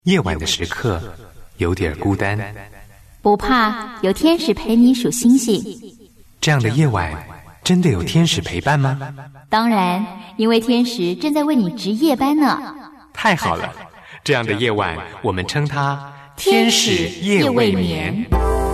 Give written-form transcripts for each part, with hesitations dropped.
夜晚的时刻有点孤单， 不怕，有天使陪你数星星。 这样的夜晚真的有天使陪伴吗？ 当然，因为天使正在为你值夜班呢。 太好了，这样的夜晚我们称它天使夜未眠。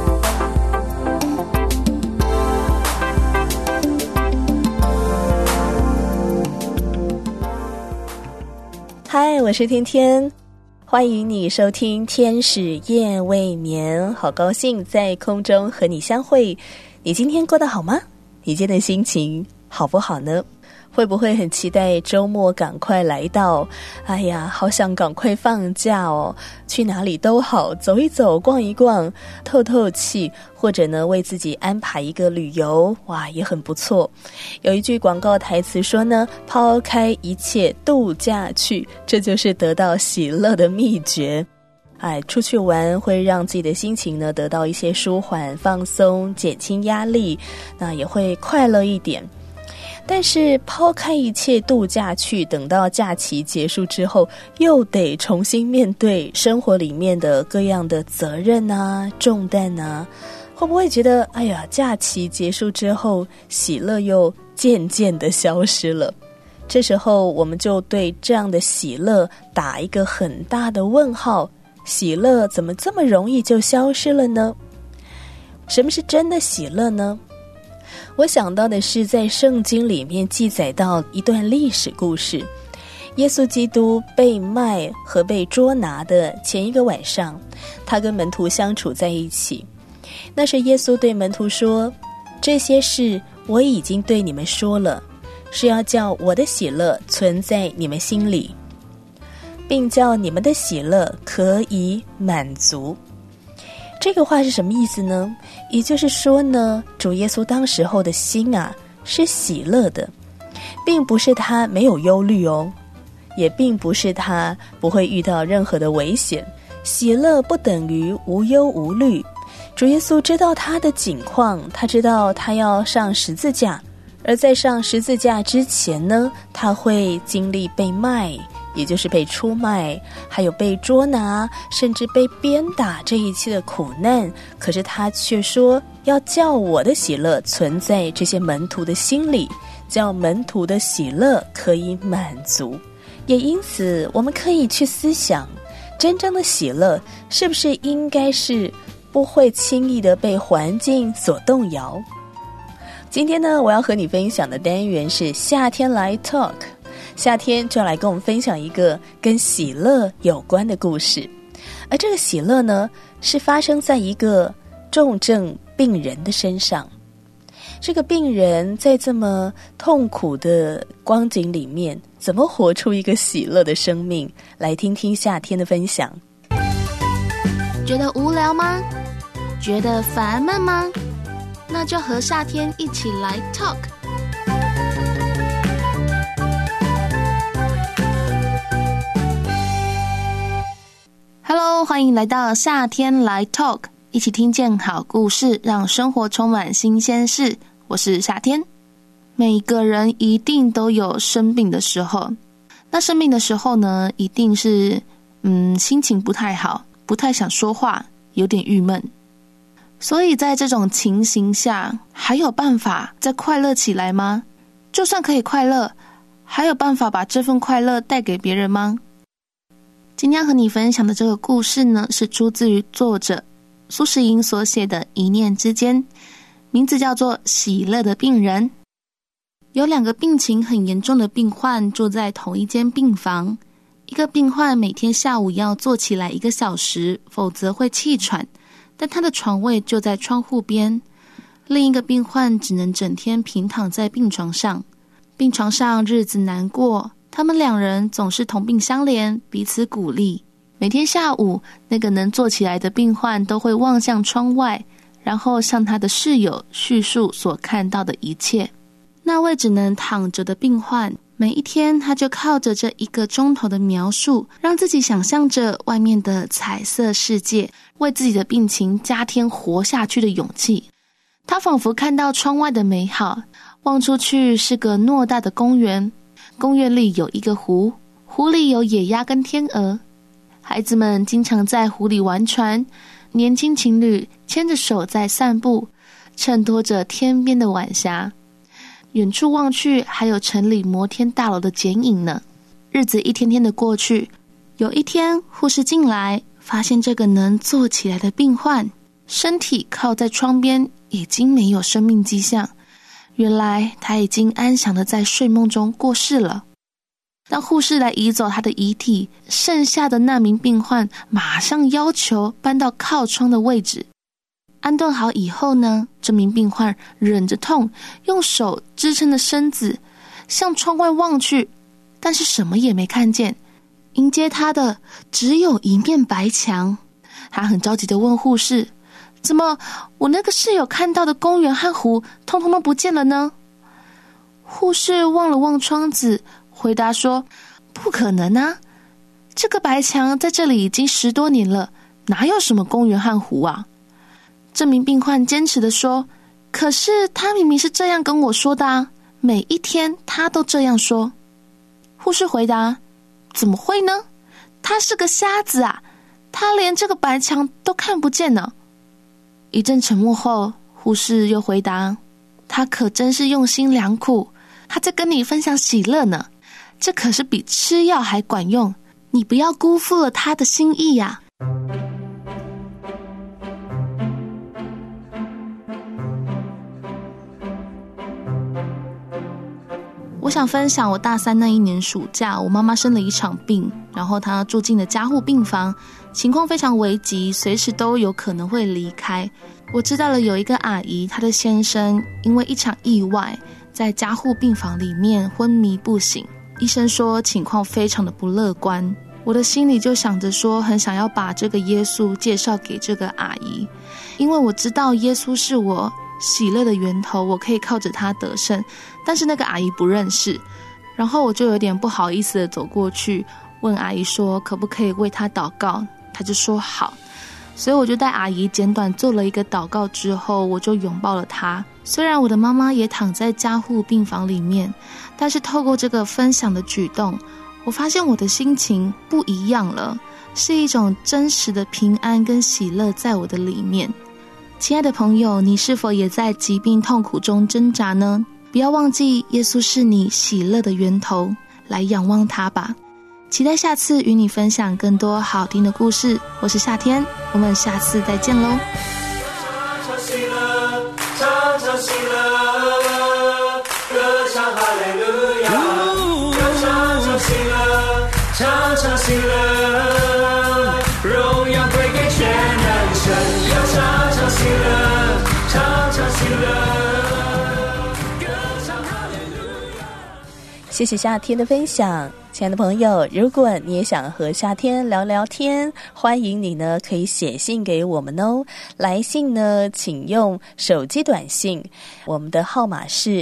嗨，我是天天，欢迎你收听天使夜未眠。好高兴在空中和你相会。你今天过得好吗？你今天的心情好不好呢？会不会很期待周末赶快来到？哎呀，好想赶快放假哦，去哪里都好，走一走，逛一逛，透透气，或者呢为自己安排一个旅游，哇，也很不错。有一句广告台词说呢，抛开一切度假去，这就是得到喜乐的秘诀。出去玩会让自己的心情呢得到一些舒缓放松，减轻压力，那也会快乐一点。但是抛开一切度假去，等到假期结束之后，又得重新面对生活里面的各样的责任啊、重担啊，会不会觉得哎呀，假期结束之后，喜乐又渐渐的消失了？这时候我们就对这样的喜乐打一个很大的问号，喜乐怎么这么容易就消失了呢？什么是真的喜乐呢？我想到的是在圣经里面记载到一段历史故事，耶稣基督被卖和被捉拿的前一个晚上，他跟门徒相处在一起。那时耶稣对门徒说，这些事我已经对你们说了，是要叫我的喜乐存在你们心里，并叫你们的喜乐可以满足。这个话是什么意思呢？也就是说呢，主耶稣当时候的心是喜乐的，并不是他没有忧虑哦，也并不是他不会遇到任何的危险。喜乐不等于无忧无虑。主耶稣知道他的境况，他知道他要上十字架，而在上十字架之前呢，他会经历被卖，也就是被出卖，还有被捉拿，甚至被鞭打，这一切的苦难。可是他却说，要叫我的喜乐存在这些门徒的心里，叫门徒的喜乐可以满足。也因此我们可以去思想，真正的喜乐是不是应该是不会轻易的被环境所动摇。今天呢，我要和你分享的单元是夏天来 Talk。夏天就来跟我们分享一个跟喜乐有关的故事，而这个喜乐呢，是发生在一个重症病人的身上。这个病人在这么痛苦的光景里面，怎么活出一个喜乐的生命？来听听夏天的分享。 觉得无聊吗？觉得烦闷吗？那就和夏天一起来 Talk。Hello， 欢迎来到夏天来 Talk， 一起听见好故事，让生活充满新鲜事。我是夏天。每个人一定都有生病的时候，那生病的时候呢，一定是心情不太好，不太想说话，有点郁闷。所以在这种情形下，还有办法再快乐起来吗？就算可以快乐，还有办法把这份快乐带给别人吗？今天和你分享的这个故事呢，是出自于作者苏时莹所写的《一念之间》，名字叫做《喜乐的病人》。有两个病情很严重的病患住在同一间病房，一个病患每天下午要坐起来1个小时，否则会气喘，但他的床位就在窗户边。另一个病患只能整天平躺在病床上，病床上日子难过，他们两人总是同病相怜，彼此鼓励。每天下午，那个能坐起来的病患都会望向窗外，然后向他的室友叙述所看到的一切。那位只能躺着的病患，每一天他就靠着这1个钟头的描述，让自己想象着外面的彩色世界，为自己的病情加添活下去的勇气。他仿佛看到窗外的美好，望出去是个偌大的公园，公园里有一个湖，湖里有野鸭跟天鹅， 孩子们经常在湖里玩船，年轻情侣牵着手在散步，衬托着天边的晚霞。远处望去，还有城里摩天大楼的剪影呢。日子一天天的过去，有一天护士进来，发现这个能坐起来的病患身体靠在窗边，已经没有生命迹象。原来他已经安详的在睡梦中过世了。当护士来移走他的遗体，剩下的那名病患马上要求搬到靠窗的位置。安顿好以后呢，这名病患忍着痛，用手支撑着身子，向窗外望去，但是什么也没看见。迎接他的只有一面白墙。他很着急地问护士，怎么我那个室友看到的公园和湖通通都不见了呢？护士望了望窗子，回答说，不可能啊，这个白墙在这里已经10多年了，哪有什么公园和湖啊？这名病患坚持地说，可是他明明是这样跟我说的啊，每一天他都这样说。护士回答，怎么会呢？他是个瞎子啊，他连这个白墙都看不见呢。一阵沉默后，护士又回答，他可真是用心良苦，他在跟你分享喜乐呢，这可是比吃药还管用，你不要辜负了他的心意呀。我想分享我大3那一年暑假，我妈妈生了一场病，然后她住进了加护病房，情况非常危急，随时都有可能会离开。我知道了有一个阿姨，她的先生因为一场意外在加护病房里面昏迷不醒，医生说情况非常的不乐观。我的心里就想着说，很想要把这个耶稣介绍给这个阿姨，因为我知道耶稣是我喜乐的源头，我可以靠着他得胜。但是那个阿姨不认识，然后我就有点不好意思的走过去问阿姨说可不可以为他祷告，她就说好。所以我就带阿姨简短做了一个祷告之后，我就拥抱了她。虽然我的妈妈也躺在加护病房里面，但是透过这个分享的举动，我发现我的心情不一样了，是一种真实的平安跟喜乐在我的里面。亲爱的朋友，你是否也在疾病痛苦中挣扎呢？不要忘记耶稣是你喜乐的源头，来仰望他吧。期待下次与你分享更多好听的故事。我是夏天，我们下次再见咯。 唱唱喜乐，唱唱喜乐，歌唱哈利路亚，唱唱喜乐，唱唱喜乐，荣耀归给全能神。唱唱喜乐，唱唱喜乐，歌唱哈利路亚。 谢谢夏天的分享。亲爱的朋友，如果你也想和夏天聊聊天，欢迎你呢可以写信给我们哦。来信呢请用手机短信，我们的号码是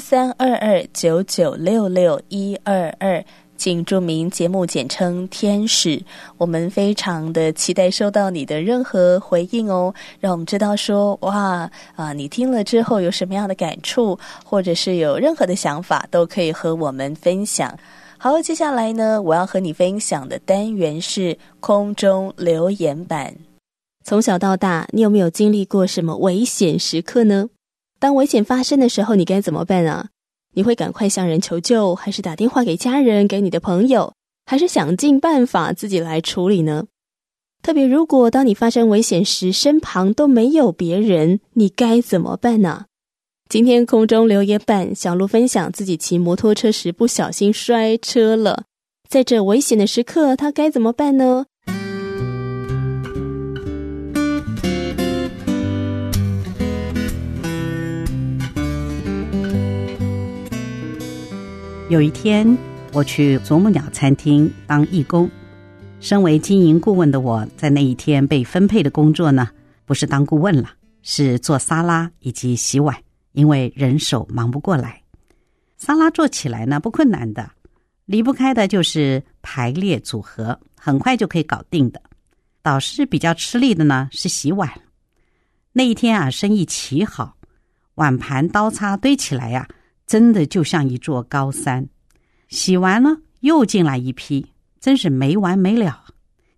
132299662122，请注明节目简称天使。我们非常的期待收到你的任何回应哦，让我们知道说你听了之后有什么样的感触，或者是有任何的想法都可以和我们分享。好，接下来呢，我要和你分享的单元是空中留言板。从小到大，你有没有经历过什么危险时刻呢？当危险发生的时候，你该怎么办啊？你会赶快向人求救，还是打电话给家人，给你的朋友，还是想尽办法自己来处理呢？特别如果当你发生危险时，身旁都没有别人，你该怎么办呢？今天空中留言板，小鹿分享自己骑摩托车时不小心摔车了，在这危险的时刻，他该怎么办呢？ 有一天，我去啄木鸟餐厅当义工。身为经营顾问的我，在那一天被分配的工作呢，不是当顾问了，是做沙拉以及洗碗。因为人手忙不过来，沙拉做起来呢不困难的，离不开的就是排列组合，很快就可以搞定的。倒是比较吃力的呢是洗碗。那一天啊，生意奇好，碗盘刀叉堆起来啊，真的就像一座高山。洗完了又进来一批，真是没完没了。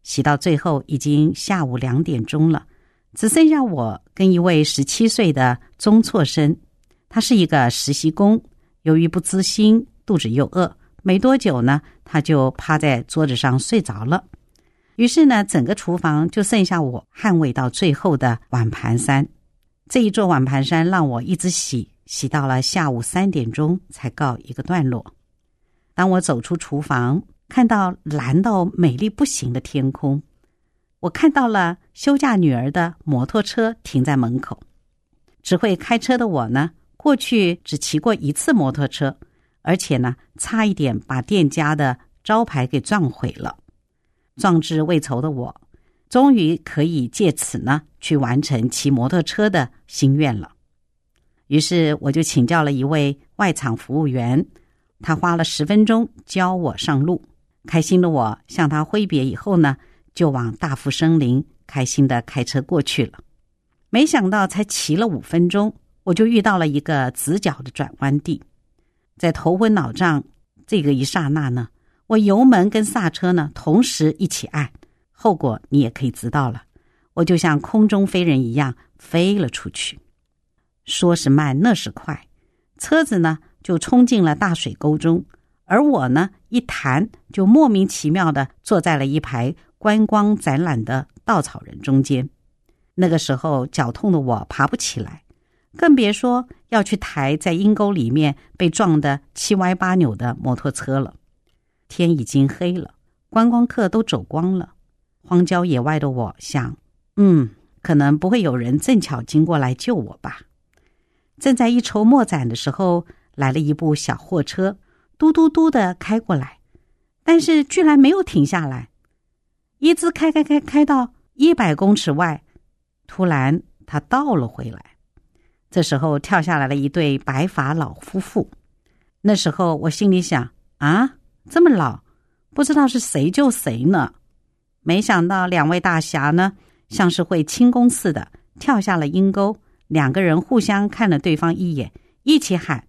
洗到最后已经下午2点钟了，只剩下我跟一位17岁的中辍生。他是一个实习工，由于不知心，肚子又饿，没多久呢，他就趴在桌子上睡着了。于是呢，整个厨房就剩下我捍卫到最后的碗盘山。这一座碗盘山让我一直洗到了下午3点钟才告一个段落。当我走出厨房，看到蓝到美丽不行的天空，我看到了休假女儿的摩托车停在门口。只会开车的我呢，过去只骑过1次摩托车，而且呢，差一点把店家的招牌给撞毁了。壮志未酬的我，终于可以借此呢，去完成骑摩托车的心愿了。于是我就请教了一位外场服务员，他花了10分钟教我上路。开心的我向他挥别以后呢，就往大富森林开心的开车过去了。没想到才骑了5分钟，我就遇到了一个直角的转弯地。在头昏脑胀这个一刹那呢，我油门跟刹车呢同时一起按，后果你也可以知道了，我就像空中飞人一样飞了出去。说是慢那是快，车子呢就冲进了大水沟中，而我呢一弹就莫名其妙的坐在了一排观光展览的稻草人中间。那个时候脚痛的我爬不起来，更别说要去抬在阴沟里面被撞得7歪8扭的摩托车了。天已经黑了，观光客都走光了。荒郊野外的我想，可能不会有人正巧经过来救我吧。正在一筹莫展的时候，来了一部小货车，嘟嘟嘟的开过来，但是居然没有停下来，一直开到100公尺外，突然他倒了回来。这时候跳下来了一对白发老夫妇。那时候我心里想，这么老，不知道是谁救谁呢。没想到2位大侠呢，像是会轻功似的跳下了阴沟，2个人互相看了对方一眼，一起喊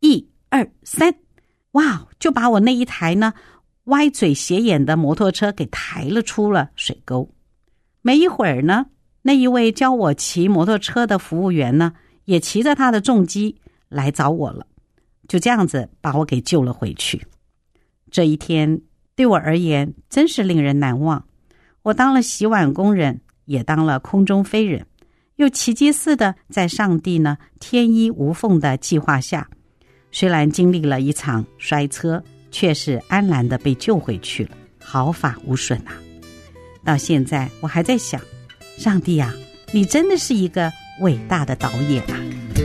1、2、3，哇，就把我那一台呢歪嘴斜眼的摩托车给抬了出了水沟。没一会儿呢，那一位教我骑摩托车的服务员呢，也骑着他的重机来找我了，就这样子把我给救了回去。这一天对我而言真是令人难忘。我当了洗碗工人，也当了空中飞人，又奇迹似的在上帝呢天衣无缝的计划下，虽然经历了一场摔车，却是安然的被救回去了，毫发无损啊。到现在我还在想，上帝啊，你真的是一个伟大的导演啊。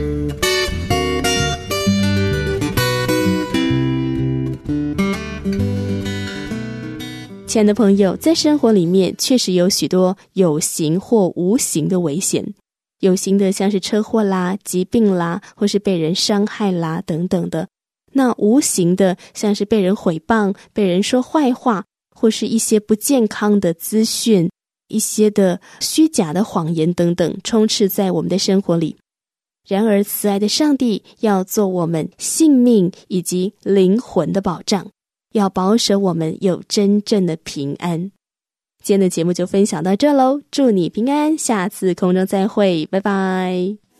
亲爱的朋友，在生活里面确实有许多有形或无形的危险。有形的像是车祸啦、疾病啦，或是被人伤害啦等等的。那无形的像是被人毁谤、被人说坏话，或是一些不健康的资讯，一些的虚假的谎言等等，充斥在我们的生活里。然而慈爱的上帝要做我们性命以及灵魂的保障，要保守我们有真正的平安。今天的节目就分享到这喽，祝你平安，下次空中再会，拜拜。